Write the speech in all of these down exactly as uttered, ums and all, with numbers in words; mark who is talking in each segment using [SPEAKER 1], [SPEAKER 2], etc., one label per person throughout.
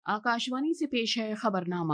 [SPEAKER 1] आकाशवाणी से पेश है खबरनामा।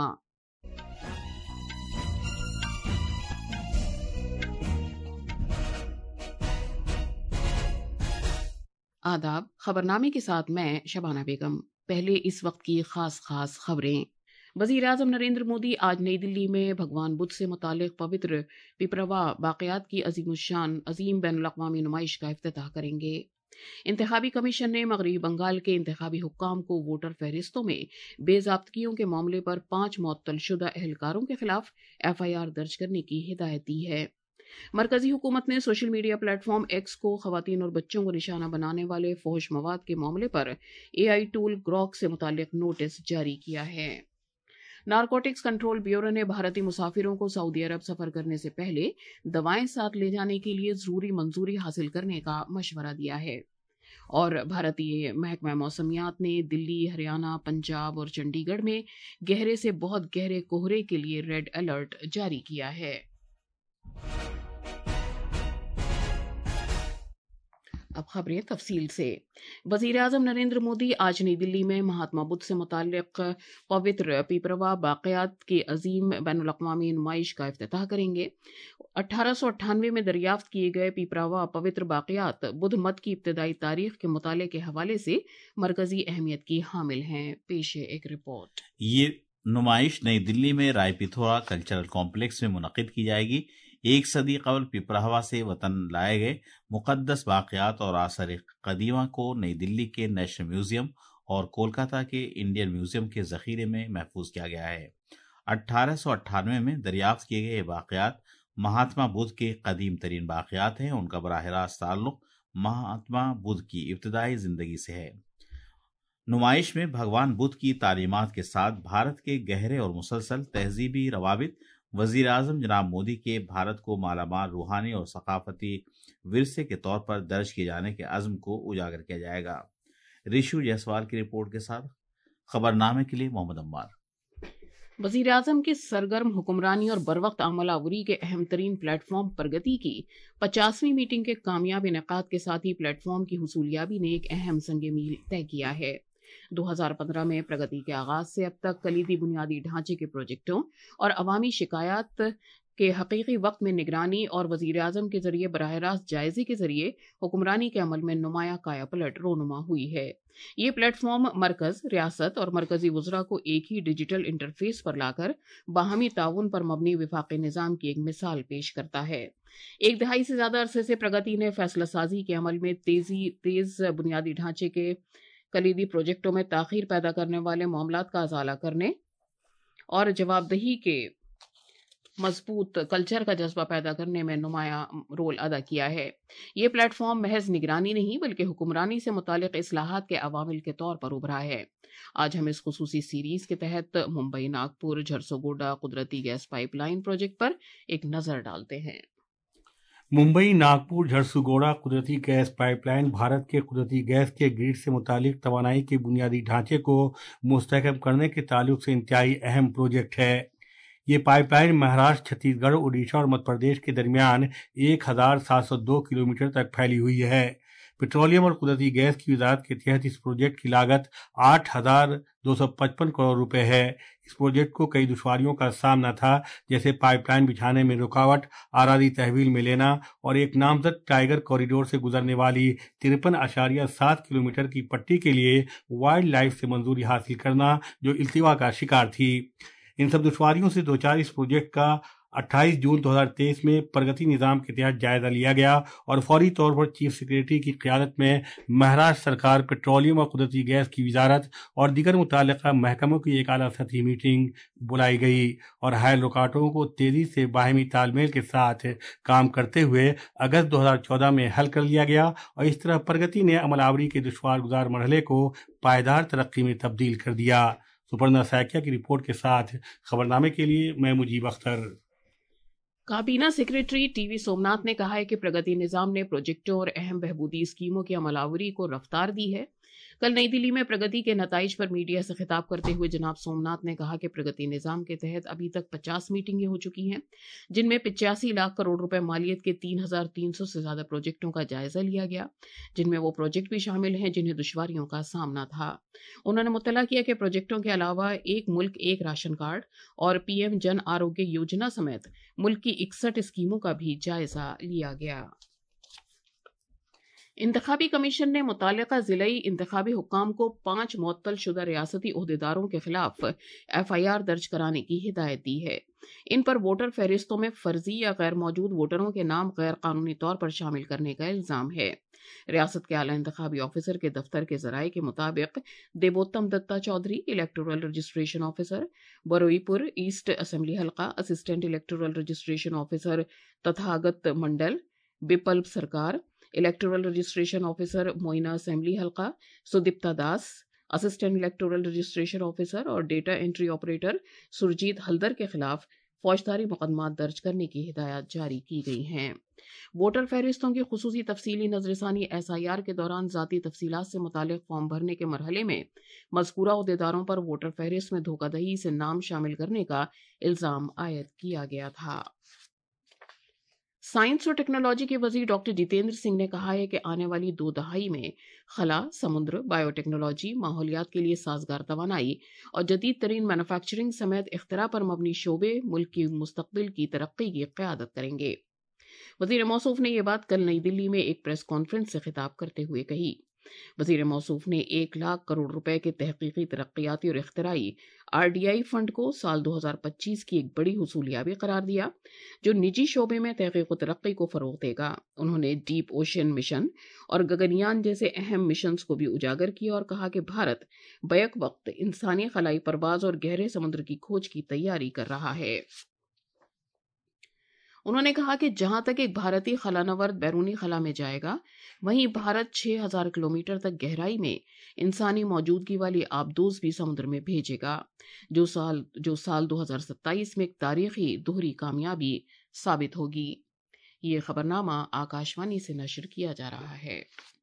[SPEAKER 1] आदाब। खबरनामे के साथ मैं शबाना बेगम। पहले इस वक्त की खास खास खबरें। वजीर आजम नरेंद्र मोदी आज नई दिल्ली में भगवान बुद्ध से मुतालिक पवित्र पिपरवा बाक़यात की अज़ीमुश्शान अज़ीम बैनुल-अक़वामी नुमाइश का इफ्तिताह करेंगे। इंतखाबी कमीशन ने मगरबी बंगाल के इंतखाबी हुक्काम को वोटर फहरिस्तों में बेज़ाब्तगियों के मामले पर पांच मुअत्तलशुदा एहलकारों के खिलाफ एफ आई आर दर्ज करने की हिदायत दी है। मरकजी हुकूमत ने सोशल मीडिया प्लेटफॉर्म एक्स को खवातीन और बच्चों को निशाना बनाने वाले फौहश मवाद के मामले पर ए आई टूल ग्रॉक से मुतालिक नोटिस जारी किया है। नारकोटिक्स कंट्रोल ब्यूरो ने भारतीय मुसाफिरों को सऊदी अरब सफर करने से पहले दवाएं साथ ले जाने के लिए जरूरी मंजूरी हासिल करने का मशवरा दिया है। और भारतीय महकमा मौसमियात ने दिल्ली, हरियाणा, पंजाब और चंडीगढ़ में गहरे से बहुत गहरे कोहरे के लिए रेड अलर्ट जारी किया है। अब खबरें तफसील से। वजीर आजम नरेंद्र मोदी आज नई दिल्ली में महात्मा बुद्ध से मुताल्लिक पवित्र पिपरवा बाक़यात की अजीम बैनुल-अक़वामी नुमाइश का इफ्तिताह करेंगे। अठारह सौ अट्ठानवे में दरियाफ्त किए गए पिपरवा पवित्र बाक़यात बुद्ध मत की इब्तदाई तारीख के मुताले के हवाले से मरकजी अहमियत की हामिल हैं। पेश है एक रिपोर्ट।
[SPEAKER 2] ये नुमाइश नई दिल्ली में राय पिथोरा कल्चरल कॉम्प्लेक्स में मुनक़िद की जाएगी। एक सदी कबल पिपरवा से वतन लाए गए मुक़द्दस वाक़यात और आसार कदीमा को नई दिल्ली के नेशनल म्यूजियम और कोलकाता के इंडियन म्यूजियम के ज़ख़ीरे में महफूज किया गया है। अठारह सौ अट्ठानवे में दरियाफ्त किए गए वाक़यात महात्मा बुद्ध के कदीम तरीन वाक़यात हैं। उनका बराह रास्त ताल्लुक़ महात्मा बुद्ध की इब्तदाई ज़िंदगी से है। नुमाइश में भगवान बुद्ध की तालीमात के साथ भारत के गहरे और मुसलसल तहजीबी रवाबित, वजीर आजम जनाब मोदी के भारत को मालामाल रूहानी और सकाफती विरसे के तौर पर दर्ज किए जाने के अज़्म को उजागर किया जाएगा। रिशु जायसवाल की रिपोर्ट के साथ खबरनामे के लिए मोहम्मद अम्मार।
[SPEAKER 1] वजीर आजम के सरगर्म हुक्मरानी और बरवक्त अमल आवरी के अहम तरीन प्लेटफॉर्म प्रगति की पचासवीं मीटिंग के कामयाब इनेकाद के साथ ही प्लेटफॉर्म की हुसूलियाबी ने एक अहम संग मील तय किया है। दो हज़ार पंद्रह में प्रगति के आगाज से अब तक कलीदी बुनियादी ढांचे के प्रोजेक्टों और अवामी शिकायत के हकीकी वक्त में निगरानी और वजीर आजम के जरिए बराह रास्त जायजे के जरिए हुक्मरानी के अमल में नुमाया काया पलट रोनुमा हुई है। ये प्लेटफॉर्म मरकज, रियासत और मरकजी वज़रा को एक ही डिजिटल इंटरफेस पर लाकर बाहमी ताउन पर मबनी विफाक़ी निज़ाम की एक मिसाल पेश करता है। एक दहाई से ज्यादा अरसे से प्रगति ने फैसला साजी के अमल में तेजी तेज बुनियादी ढांचे के कलीदी प्रोजेक्टों में ताख़ीर पैदा करने वाले मामलात का अज़ाला करने और जवाबदेही के मजबूत कल्चर का जज्बा पैदा करने में नुमाया रोल अदा किया है। ये प्लेटफॉर्म महज निगरानी नहीं बल्कि हुक्मरानी से मुतालिक इस्लाहात के अवामिल के तौर पर उभरा है। आज हम इस खुसूसी सीरीज के तहत मुंबई नागपुर झरसुगुडा कुदरती गैस पाइपलाइन प्रोजेक्ट पर एक नज़र डालते हैं।
[SPEAKER 3] मुंबई नागपुर झरसुगुडा कुदरती गैस पाइपलाइन भारत के कुदरती गैस के ग्रिड से मुतालिक तवानाई के बुनियादी ढांचे को मुस्तहकम करने के ताल्लुक से इंतहाई अहम प्रोजेक्ट है। ये पाइपलाइन महाराष्ट्र, छत्तीसगढ़, उड़ीसा और मध्य प्रदेश के दरमियान एक हजार सात सौ दो किलोमीटर तक फैली हुई है। पेट्रोलियम और कुदरती गैस की वजारत के तहत इस प्रोजेक्ट की लागत आठ हजार दो सौ पचपन करोड़ रुपए है। इस प्रोजेक्ट को कई दुश्वारियों का सामना था, जैसे पाइपलाइन बिछाने में रुकावट, आरादी तहवील में लेना और एक नामजद टाइगर कॉरिडोर से गुजरने वाली तिरपन आशारिया सात किलोमीटर की पट्टी के लिए वाइल्ड लाइफ से मंजूरी हासिल करना, जो इल्तिवा का शिकार थी। इन सब दुश्वारियों से दो चार इस प्रोजेक्ट का अट्ठाईस जून दो हज़ार तेईस में प्रगति निज़ाम के तहत जायजा लिया गया और फौरी तौर पर चीफ सेक्रेटरी की क़यादत में महाराष्ट्र सरकार, पेट्रोलियम और कुदरती गैस की वजारत और दीगर मुताल्लिक़ा महकमों की एक आला सतही मीटिंग बुलाई गई और हायल रुकावटों को तेज़ी से बाहमी तालमेल के साथ काम करते हुए अगस्त दो हज़ार चौदह में हल कर लिया गया और इस तरह प्रगति ने अमल आवरी के दुश्वार गुजार मरहले को पायदार तरक्की में तब्दील कर दिया। सुपर्णा सैकिया की रिपोर्ट के साथ खबरनामे के लिए मैं मुजीब अख्तर।
[SPEAKER 1] काबीना सेक्रेटरी टीवी सोमनाथ ने कहा है कि प्रगति निज़ाम ने प्रोजेक्टों और अहम बहबूदी स्कीमों की अमलावरी को रफ्तार दी है। کل نئی دلی میں پرگتی کے نتائج پر میڈیا سے خطاب کرتے ہوئے جناب سومناتھ نے کہا کہ پرگتی نظام کے تحت ابھی تک پچاس میٹنگیں ہو چکی ہیں، جن میں پچاسی لاکھ کروڑ روپے مالیت کے تین ہزار تین سو سے زیادہ پروجیکٹوں کا جائزہ لیا گیا، جن میں وہ پروجیکٹ بھی شامل ہیں جنہیں دشواریوں کا سامنا تھا۔ انہوں نے مطلع کیا کہ پروجیکٹوں کے علاوہ ایک ملک ایک راشن کارڈ اور پی ایم جن آروگیہ یوجنا سمیت ملک کی اکسٹھ اسکیموں کا بھی جائزہ لیا گیا۔ انتخابی کمیشن نے متعلقہ ضلعی انتخابی حکام کو پانچ معطل شدہ ریاستی عہدیداروں کے خلاف ایف آئی آر درج کرانے کی ہدایت دی ہے۔ ان پر ووٹر فہرستوں میں فرضی یا غیر موجود ووٹروں کے نام غیر قانونی طور پر شامل کرنے کا الزام ہے۔ ریاست کے اعلی انتخابی آفیسر کے دفتر کے ذرائع کے مطابق Debottam Dutta Chowdhury electoral registration officer, Baruipur east assembly حلقہ assistant electoral registration officer Tathagata Mandal, Biplab Sarkar electoral registration officer Moyna assembly حلقہ، Sudipta Das assistant electoral registration officer اور data entry operator Surajit Halder کے خلاف فوجداری مقدمات درج کرنے کی ہدایات جاری کی گئی ہیں۔ ووٹر فہرستوں کی خصوصی تفصیلی نظر ثانی ایس آئی آر کے دوران ذاتی تفصیلات سے متعلق فارم بھرنے کے مرحلے میں مذکورہ عہدیداروں پر ووٹر فہرست میں دھوکہ دہی سے نام شامل کرنے کا الزام عائد کیا گیا تھا۔ سائنس اور ٹیکنالوجی کے وزیر ڈاکٹر جتیندر سنگھ نے کہا ہے کہ آنے والی دو دہائی میں خلا، سمندر، بائیو ٹیکنالوجی، ماحولیات کے لیے سازگار توانائی اور جدید ترین مینوفیکچرنگ سمیت اختراع پر مبنی شعبے ملک کی مستقبل کی ترقی کی قیادت کریں گے۔ وزیر موصوف نے یہ بات کل نئی دلی میں ایک پریس کانفرنس سے خطاب کرتے ہوئے کہی۔ وزیر موصوف نے ایک لاکھ کروڑ روپے کے تحقیقی، ترقیاتی اور اختراعی آر ڈی آئی فنڈ کو سال دو ہزار پچیس کی ایک بڑی حصولیابی قرار دیا جو نجی شعبے میں تحقیق و ترقی کو فروغ دے گا۔ انہوں نے ڈیپ اوشین مشن اور گگنیان جیسے اہم مشنز کو بھی اجاگر کیا اور کہا کہ بھارت بیک وقت انسانی خلائی پرواز اور گہرے سمندر کی کھوج کی تیاری کر رہا ہے۔ انہوں نے کہا کہ جہاں تک ایک بھارتی خلا نورد بیرونی خلا میں جائے گا، وہیں بھارت چھ ہزار کلومیٹر تک گہرائی میں انسانی موجودگی والی آبدوز بھی سمندر میں بھیجے گا، جو سال جو سال دو ہزار ستائیس میں ایک تاریخی دوہری کامیابی ثابت ہوگی۔ یہ خبرنامہ آکاشوانی سے نشر کیا جا رہا ہے۔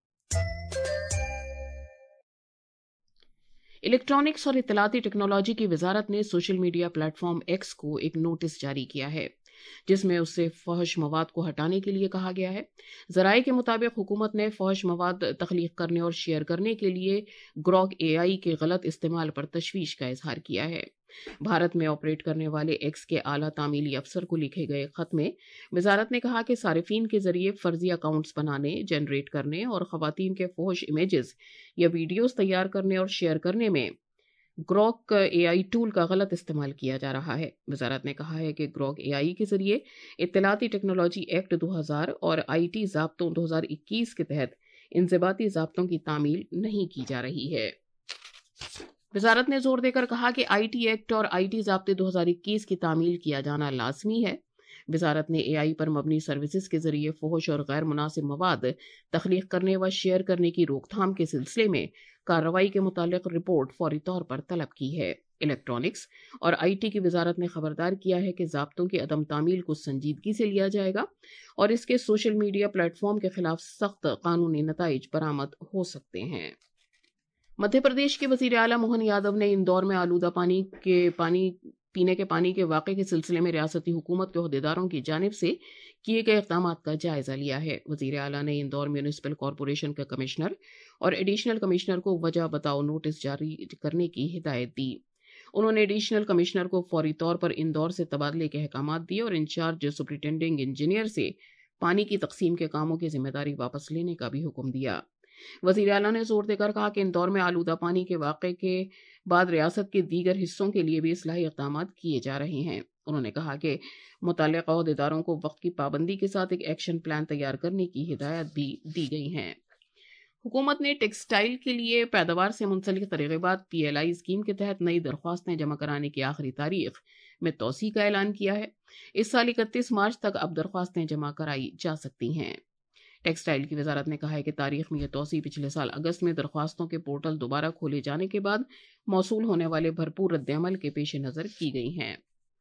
[SPEAKER 1] الیکٹرانکس اور اطلاعاتی ٹیکنالوجی کی وزارت نے social media platform X کو ایک نوٹس جاری کیا ہے جس میں اس سے فحش مواد کو ہٹانے کے لیے کہا گیا ہے۔ ذرائع کے مطابق حکومت نے فحش مواد تخلیق کرنے اور شیئر کرنے کے لیے گروک اے آئی کے غلط استعمال پر تشویش کا اظہار کیا ہے۔ بھارت میں آپریٹ کرنے والے ایکس کے اعلیٰ تعمیلی افسر کو لکھے گئے خط میں وزارت نے کہا کہ صارفین کے ذریعے فرضی اکاؤنٹس بنانے، جنریٹ کرنے اور خواتین کے فحش امیجز یا ویڈیوز تیار کرنے اور شیئر کرنے میں گروک اے آئی ٹول کا غلط استعمال کیا جا رہا ہے۔ وزارت نے کہا ہے کہ گروک اے آئی کے ذریعے اطلاعاتی ٹیکنالوجی ایکٹ دو ہزار اور آئی ٹی ضابطوں دو ہزار اکیس کے تحت انضباطی ضابطوں کی تعمیل نہیں کی جا رہی ہے۔ وزارت نے زور دے کر کہا کہ آئی ٹی ایکٹ اور آئی ٹی ضابطے دو ہزار اکیس کی تعمیل کیا جانا لازمی ہے۔ وزارت نے اے آئی پر مبنی سروسز کے ذریعے فحش اور غیر مناسب مواد تخلیق کرنے و شیئر کرنے کی روک تھام کے سلسلے میں کارروائی کے متعلق رپورٹ فوری طور پر طلب کی ہے۔ الیکٹرانکس اور آئی ٹی کی وزارت نے خبردار کیا ہے کہ ضابطوں کی عدم تعمیل کو سنجیدگی سے لیا جائے گا اور اس کے سوشل میڈیا پلیٹ فارم کے خلاف سخت قانونی نتائج برآمد ہو سکتے ہیں۔ مدھیہ پردیش کے وزیر اعلیٰ موہن یادو نے اندور میں آلودہ پانی کے پانی پینے کے پانی کے واقعے کے سلسلے میں ریاستی حکومت کے عہدیداروں کی جانب سے کیے گئے اقدامات کا جائزہ لیا ہے۔ وزیر اعلیٰ نے اندور میونسپل کارپوریشن کے کمشنر اور ایڈیشنل کمشنر کو وجہ بتاؤ نوٹس جاری کرنے کی ہدایت دی۔ انہوں نے ایڈیشنل کمشنر کو فوری طور پر اندور سے تبادلے کے احکامات دیے اور انچارج سپرنٹینڈنگ انجینئر سے پانی کی تقسیم کے کاموں کی ذمہ داری واپس لینے کا بھی حکم دیا۔ وزیر اعلیٰ نے زور دے کر کہا کہ اندور میں آلودہ پانی کے واقعے کے بعد ریاست کے دیگر حصوں کے لیے بھی اصلاحی اقدامات کیے جا رہے ہیں۔ انہوں نے کہا کہ متعلقہ عہدیداروں کو وقت کی پابندی کے ساتھ ایک ایکشن پلان تیار کرنے کی ہدایت بھی دی گئی ہیں۔ حکومت نے ٹیکسٹائل کے لیے پیداوار سے منسلک ترغیبات پی ایل آئی اسکیم کے تحت نئی درخواستیں جمع کرانے کی آخری تاریخ میں توسیع کا اعلان کیا ہے۔ اس سال اکتیس مارچ تک اب درخواستیں جمع کرائی جا سکتی ہیں۔ ٹیکسٹائل کی وزارت نے کہا ہے کہ تاریخ میں یہ توسیع پچھلے سال اگست میں درخواستوں کے پورٹل دوبارہ کھولے جانے کے بعد موصول ہونے والے بھرپور رد عمل کے پیش نظر کی گئی ہیں۔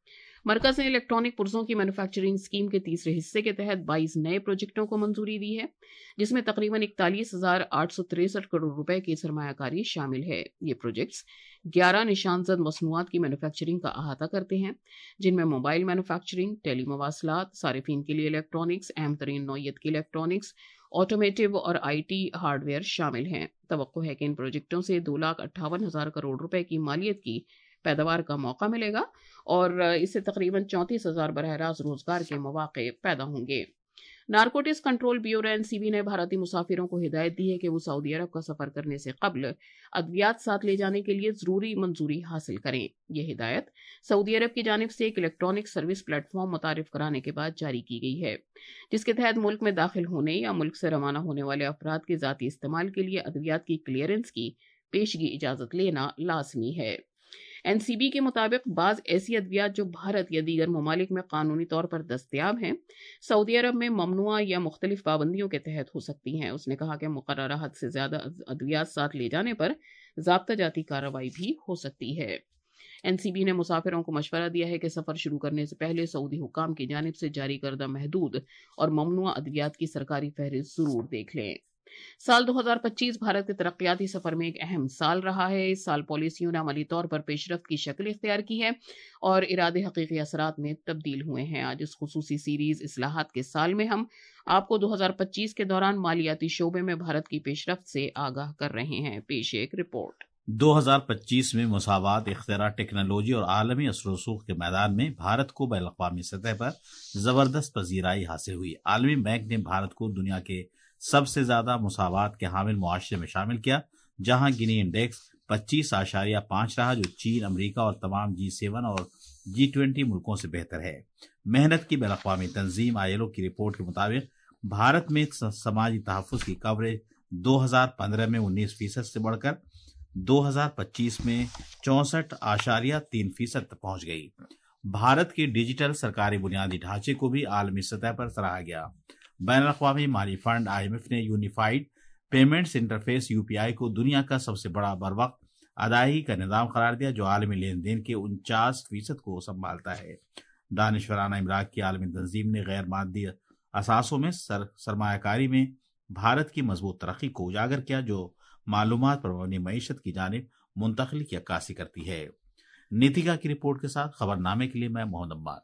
[SPEAKER 1] مرکز نے الیکٹرانک پرزوں کی مینوفیکچرنگ اسکیم کے تیسرے حصے کے تحت بائیس نئے پروجیکٹوں کو منظوری دی ہے، جس میں تقریباً اکتالیس ہزار آٹھ سو تریسٹھ کروڑ روپے کی سرمایہ کاری شامل ہے۔ یہ پروجیکٹس گیارہ نشان زد مصنوعات کی مینوفیکچرنگ کا احاطہ کرتے ہیں، جن میں موبائل مینوفیکچرنگ، ٹیلی مواصلات، صارفین کے لیے الیکٹرانکس، اہم ترین نوعیت کی الیکٹرانکس، آٹومیٹو اور آئی ٹی ہارڈ ویئر شامل ہیں۔ توقع ہے کہ ان پروجیکٹوں سے دو لاکھ اٹھاون ہزار کروڑ روپے کی مالیت کی پیداوار کا موقع ملے گا اور اس سے تقریباً چونتیس ہزار براہ راست روزگار کے مواقع پیدا ہوں گے۔ Narcotics control bureau N C B نے بھارتی مسافروں کو ہدایت دی ہے کہ وہ سعودی عرب کا سفر کرنے سے قبل ادویات ساتھ لے جانے کے لیے ضروری منظوری حاصل کریں۔ یہ ہدایت سعودی عرب کی جانب سے ایک الیکٹرانک سروس پلیٹ فارم متعارف کرانے کے بعد جاری کی گئی ہے، جس کے تحت ملک میں داخل ہونے یا ملک سے روانہ ہونے والے افراد کے ذاتی استعمال کے لیے ادویات کی کلیئرنس کی پیشگی اجازت لینا لازمی ہے۔ این سی بی کے مطابق بعض ایسی ادویات جو بھارت یا دیگر ممالک میں قانونی طور پر دستیاب ہیں، سعودی عرب میں ممنوعہ یا مختلف پابندیوں کے تحت ہو سکتی ہیں۔ اس نے کہا کہ مقررہ حد سے زیادہ ادویات ساتھ لے جانے پر ضابطہ جاتی کارروائی بھی ہو سکتی ہے۔ این سی بی نے مسافروں کو مشورہ دیا ہے کہ سفر شروع کرنے سے پہلے سعودی حکام کی جانب سے جاری کردہ محدود اور ممنوعہ ادویات کی سرکاری فہرست ضرور دیکھ لیں۔ سال دو ہزار پچیس بھارت کے ترقیاتی سفر میں ایک اہم سال رہا ہے۔ اس سال پالیسیوں نے عملی طور پر پیش رفت کی شکل اختیار کی ہے اور ارادے حقیقی اثرات میں تبدیل ہوئے ہیں۔ آج اس خصوصی سیریز اصلاحات کے سال میں ہم آپ کو دو ہزار پچیس کے دوران مالیاتی شعبے میں بھارت کی پیش رفت سے آگاہ کر رہے ہیں۔ پیش ایک رپورٹ۔
[SPEAKER 2] دو ہزار پچیس میں مساوات، اختراع، ٹیکنالوجی اور عالمی اثر و رسوخ کے میدان میں بھارت کو بین الاقوامی سطح پر زبردست پذیرائی حاصل ہوئی۔ عالمی بینک نے بھارت کو دنیا کے سب سے زیادہ مساوات کے حامل معاشرے میں شامل کیا، جہاں گنی انڈیکس پچیس اشاریہ پانچ رہا، جو چین، امریکہ اور تمام جی سیون اور جی ٹوینٹی ملکوں سے بہتر ہے۔ محنت کی بین الاقوامی تنظیم آئی ایل او کی رپورٹ کے مطابق بھارت میں سماجی تحفظ کی کوریج دو ہزار پندرہ میں انیس فیصد سے بڑھ کر دو ہزار پچیس میں چونسٹھ اشاریہ تین فیصد تک پہنچ گئی۔ بھارت کے ڈیجیٹل سرکاری بنیادی ڈھانچے کو بھی عالمی سطح پر سراہا گیا۔ بین الاقوامی مالی فنڈ آئی ایم ایف نے unified payments interface U P I کو دنیا کا سب سے بڑا بروقت ادائیگی کا نظام قرار دیا، جو عالمی لین دین کے انچاس فیصد کو سنبھالتا ہے۔ دانشورانہ املاک کی عالمی تنظیم نے غیر مادی اثاثوں میں سر سرمایہ کاری میں بھارت کی مضبوط ترقی کو اجاگر کیا، جو معلومات پر مبنی معیشت کی جانب منتقلی کی عکاسی کرتی ہے۔ نیتیکا کی رپورٹ کے ساتھ خبر نامے کے لیے میں محمد عمار۔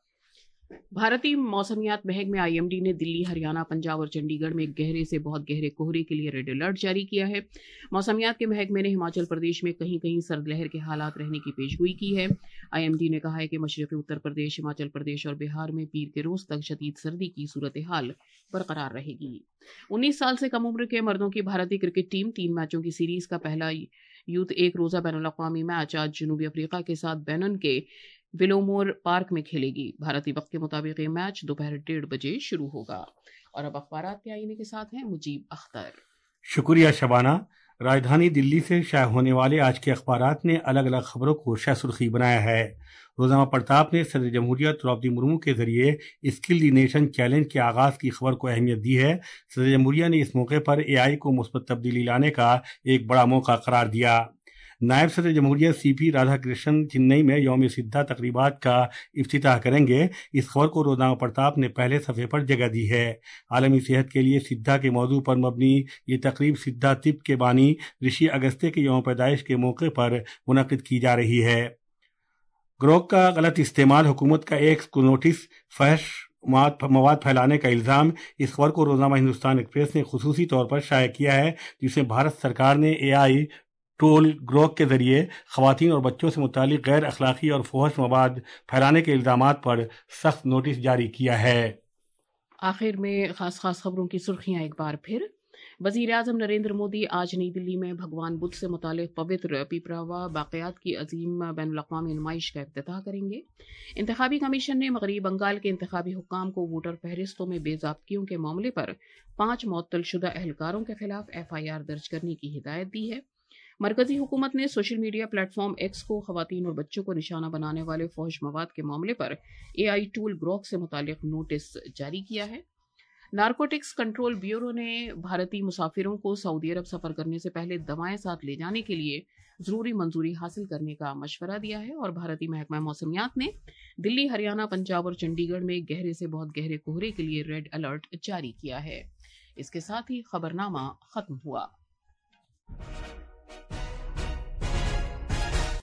[SPEAKER 1] بھارتی موسمیات محکمے آئی ایم ڈی نے دلی، ہریانہ، پنجاب اور چنڈی گڑھ میں گہرے سے بہت گہرے کہرے کے لیے ریڈ الرٹ جاری کیا ہے۔ موسمیات کے محکمے نے ہماچل پردیش میں کہیں کہیں سرد لہر کے حالات رہنے کی پیشگوئی کی ہے۔ آئی ایم ڈی نے کہا ہے کہ مشرقی اتر پردیش، ہماچل پردیش اور بہار میں پیر کے روز تک شدید سردی کی صورتحال برقرار رہے گی۔ انیس سال سے کم عمر کے مردوں کی بھارتی کرکٹ ٹیم تین میچوں کی سیریز کا پہلا یوتھ ایک روزہ بین الاقوامی میچ آج جنوبی افریقہ کے ساتھ بینن کے ولومور پارک میں کھیلے گی۔ بھارتی وقت کے مطابق یہ میچ دوپہر ڈیڑھ بجے شروع ہوگا۔ اور اب اخبارات کے آئینے کے ساتھ ہیں مجیب اختر۔
[SPEAKER 3] شکریہ شبانہ۔ راجدھانی دلی سے شائع ہونے والے آج کے اخبارات نے الگ الگ خبروں کو شہ سرخی بنایا ہے۔ روزنامہ پرتاپ نے صدر جمہوریہ دروپدی مرمو کے ذریعے اسکل دی نیشن چیلنج کے آغاز کی خبر کو اہمیت دی ہے۔ صدر جمہوریہ نے اس موقع پر اے آئی کو مثبت تبدیلی لانے کا ایک بڑا موقع قرار دیا۔ نائب صدر جمہوریہ سی پی رادھا کرشنن چنئی میں یوم سدھا تقریبات کا افتتاح کریں گے۔ اس خبر کو روزنامہ پرتاپ نے پہلے صفحے پر جگہ دی ہے۔ عالمی صحت کے لیے سدھا کے موضوع پر مبنی یہ تقریب سدھا طب کے بانی رشی اگستیہ کے یوم پیدائش کے موقع پر منعقد کی جا رہی ہے۔ گروہ کا غلط استعمال، حکومت کا ایک نوٹس، فحش مواد پھیلانے کا الزام۔ اس خبر کو روزنامہ ہندوستان ایکسپریس نے خصوصی طور پر شائع کیا ہے، جس میں بھارت سرکار نے اے آئی ٹول گروہ کے ذریعے خواتین اور بچوں سے متعلق غیر اخلاقی اور فحش مواد پھیلانے کے الزامات پر سخت نوٹس جاری کیا ہے۔
[SPEAKER 1] آخر میں خاص خاص خبروں کی سرخیاں ایک بار پھر۔ وزیر اعظم نریندر مودی آج نئی دلی میں بھگوان بدھ سے متعلق پوتر پیپراوا باقیات کی عظیم بین الاقوامی نمائش کا افتتاح کریں گے۔ انتخابی کمیشن نے مغربی بنگال کے انتخابی حکام کو ووٹر فہرستوں میں بے ضابطگیوں کے معاملے پر پانچ معطل شدہ اہلکاروں کے خلاف ایف آئی آر درج کرنے کی ہدایت دی ہے۔ مرکزی حکومت نے social media platform X کو خواتین اور بچوں کو نشانہ بنانے والے فحش مواد کے معاملے پر اے آئی ٹول گروہ سے متعلق نوٹس جاری کیا ہے۔ नारकोटिक्स कंट्रोल ब्यूरो ने भारतीय मुसाफिरों को सऊदी अरब सफर करने से पहले दवाएं साथ ले जाने के लिए जरूरी मंजूरी हासिल करने का मशवरा दिया है और भारतीय महकमा मौसमियात ने दिल्ली, हरियाणा, पंजाब और चंडीगढ़ में गहरे से बहुत गहरे कोहरे के लिए रेड अलर्ट जारी किया है। इसके साथ ही खबरनामा खत्म हुआ।